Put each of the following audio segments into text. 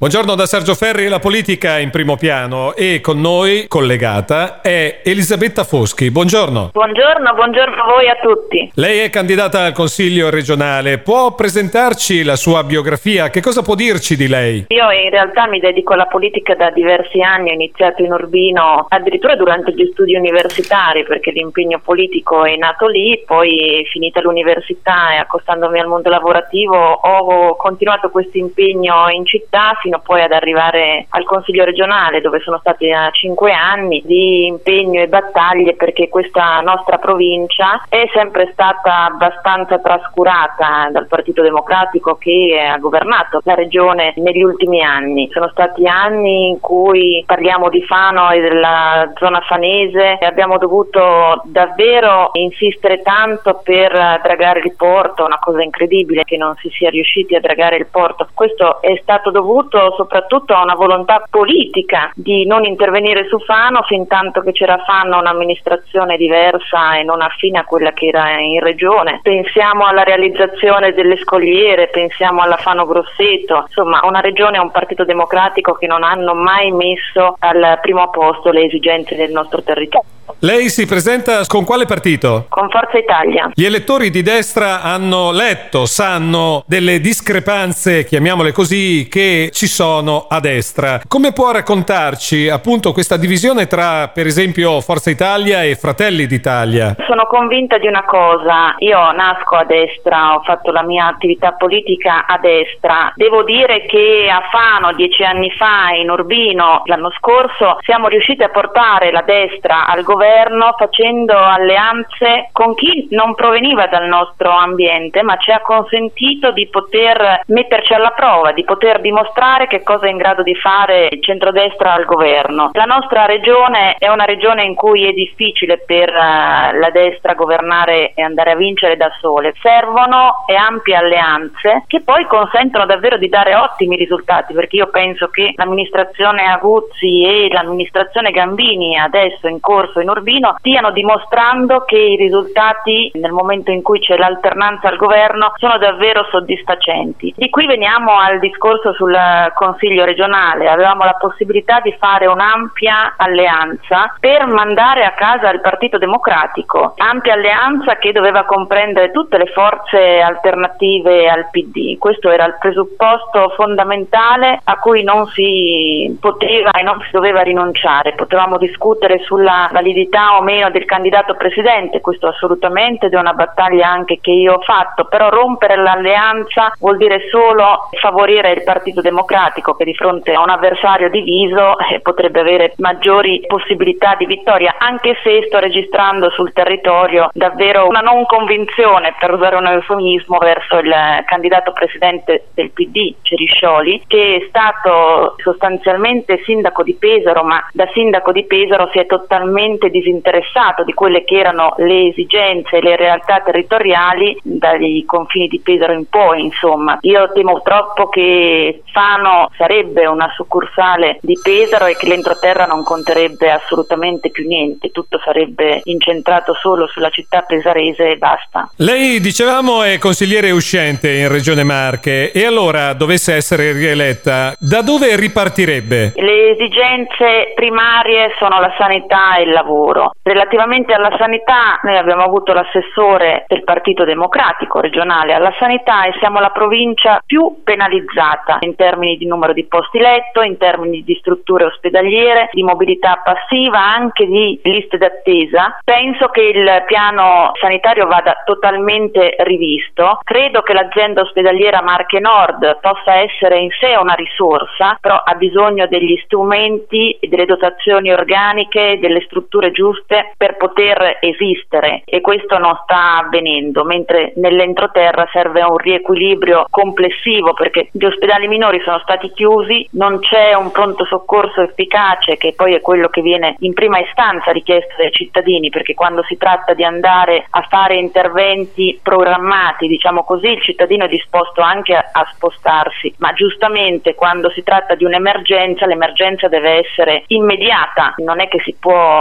Buongiorno da Sergio Ferri, la politica in primo piano, e con noi, collegata, è Elisabetta Foschi. Buongiorno. Buongiorno a voi a tutti. Lei è candidata al Consiglio regionale. Può presentarci la sua biografia? Che cosa può dirci di lei? Io in realtà mi dedico alla politica da diversi anni, ho iniziato in Urbino addirittura durante gli studi universitari, perché l'impegno politico è nato lì, poi finita l'università e accostandomi al mondo lavorativo ho continuato questo impegno in città fino poi ad arrivare al Consiglio regionale, dove sono stati 5 anni di impegno e battaglie, perché questa nostra provincia è sempre stata abbastanza trascurata dal Partito Democratico che ha governato la regione negli ultimi anni. Sono stati anni in cui parliamo di Fano e della zona fanese e abbiamo dovuto davvero insistere tanto per dragare il porto, una cosa incredibile che non si sia riusciti a dragare il porto. Questo è stato dovuto soprattutto a una volontà politica di non intervenire su Fano fin tanto che c'era Fano un'amministrazione diversa e non affine a quella che era in regione. Pensiamo alla realizzazione delle scogliere, pensiamo alla Fano Grosseto, insomma una regione e un Partito Democratico che non hanno mai messo al primo posto le esigenze del nostro territorio. Lei si presenta con quale partito? Con Forza Italia. Gli elettori di destra hanno letto, sanno delle discrepanze, chiamiamole così, che ci sono a destra. Come può raccontarci appunto questa divisione tra, per esempio, Forza Italia e Fratelli d'Italia? Sono convinta di una cosa: io nasco a destra, ho fatto la mia attività politica a destra. Devo dire che a Fano 10 anni fa, in Urbino l'anno scorso, siamo riusciti a portare la destra al governo facendo alleanze con chi non proveniva dal nostro ambiente, ma ci ha consentito di poter metterci alla prova, di poter dimostrare che cosa è in grado di fare il centrodestra al governo. La nostra regione è una regione in cui è difficile per la destra governare e andare a vincere da sole. Servono ampie alleanze che poi consentono davvero di dare ottimi risultati, perché io penso che l'amministrazione Aguzzi e l'amministrazione Gambini adesso in corso in Urbino stiano dimostrando che i risultati nel momento in cui c'è l'alternanza al governo sono davvero soddisfacenti. Di qui veniamo al discorso sul Consiglio regionale. Avevamo la possibilità di fare un'ampia alleanza per mandare a casa il Partito Democratico, ampia alleanza che doveva comprendere tutte le forze alternative al PD. Questo era il presupposto fondamentale a cui non si poteva e non si doveva rinunciare. Potevamo discutere sulla validità o meno del candidato presidente, questo assolutamente, ed è una battaglia anche che io ho fatto, però rompere l'alleanza vuol dire solo favorire il Partito Democratico, che di fronte a un avversario diviso potrebbe avere maggiori possibilità di vittoria, anche se sto registrando sul territorio davvero una non convinzione, per usare un eufemismo, verso il candidato presidente del PD, Ceriscioli, che è stato sostanzialmente sindaco di Pesaro, ma da sindaco di Pesaro si è totalmente disinteressato di quelle che erano le esigenze e le realtà territoriali dai confini di Pesaro in poi. Insomma, io temo troppo che Fano sarebbe una succursale di Pesaro e che l'entroterra non conterebbe assolutamente più niente, tutto sarebbe incentrato solo sulla città pesarese e basta. Lei, dicevamo, è consigliere uscente in Regione Marche, e allora, dovesse essere rieletta, da dove ripartirebbe? Le esigenze primarie sono la sanità e il lavoro. Relativamente alla sanità, noi abbiamo avuto l'assessore del Partito Democratico regionale alla sanità e siamo la provincia più penalizzata in termini di numero di posti letto, in termini di strutture ospedaliere, di mobilità passiva, anche di liste d'attesa. Penso che il piano sanitario vada totalmente rivisto. Credo che l'azienda ospedaliera Marche Nord possa essere in sé una risorsa, però ha bisogno degli strumenti e delle dotazioni organiche, delle strutture giuste per poter esistere, e questo non sta avvenendo, mentre nell'entroterra serve un riequilibrio complessivo, perché gli ospedali minori sono stati chiusi, non c'è un pronto soccorso efficace, che poi è quello che viene in prima istanza richiesto dai cittadini, perché quando si tratta di andare a fare interventi programmati, diciamo così, il cittadino è disposto anche a spostarsi, ma giustamente quando si tratta di un'emergenza, l'emergenza deve essere immediata, non è che si può tergiversare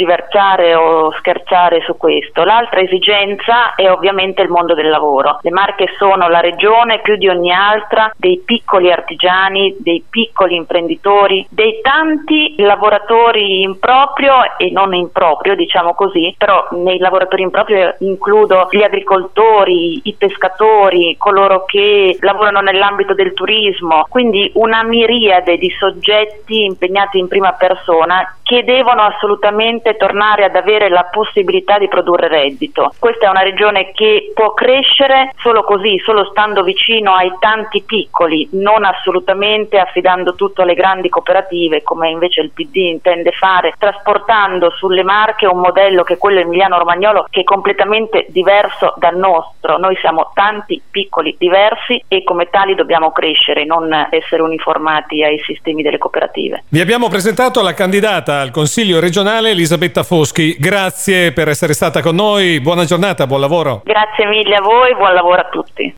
tergiversare o scherzare su questo. L'altra esigenza è ovviamente il mondo del lavoro. Le Marche sono la regione più di ogni altra dei piccoli artigiani, dei piccoli imprenditori, dei tanti lavoratori in proprio e non in proprio, diciamo così, però nei lavoratori in proprio includo gli agricoltori, i pescatori, coloro che lavorano nell'ambito del turismo, quindi una miriade di soggetti impegnati in prima persona che devono assolutamente tornare ad avere la possibilità di produrre reddito. Questa è una regione che può crescere solo così, solo stando vicino ai tanti piccoli, non assolutamente affidando tutto alle grandi cooperative come invece il PD intende fare, trasportando sulle Marche un modello che è quello emiliano-romagnolo, che è completamente diverso dal nostro. Noi siamo tanti piccoli diversi e come tali dobbiamo crescere, non essere uniformati ai sistemi delle cooperative. Vi abbiamo presentato la candidata al Consiglio regionale Elisabetta Foschi. Grazie per essere stata con noi, buona giornata, buon lavoro. Grazie mille a voi, buon lavoro a tutti.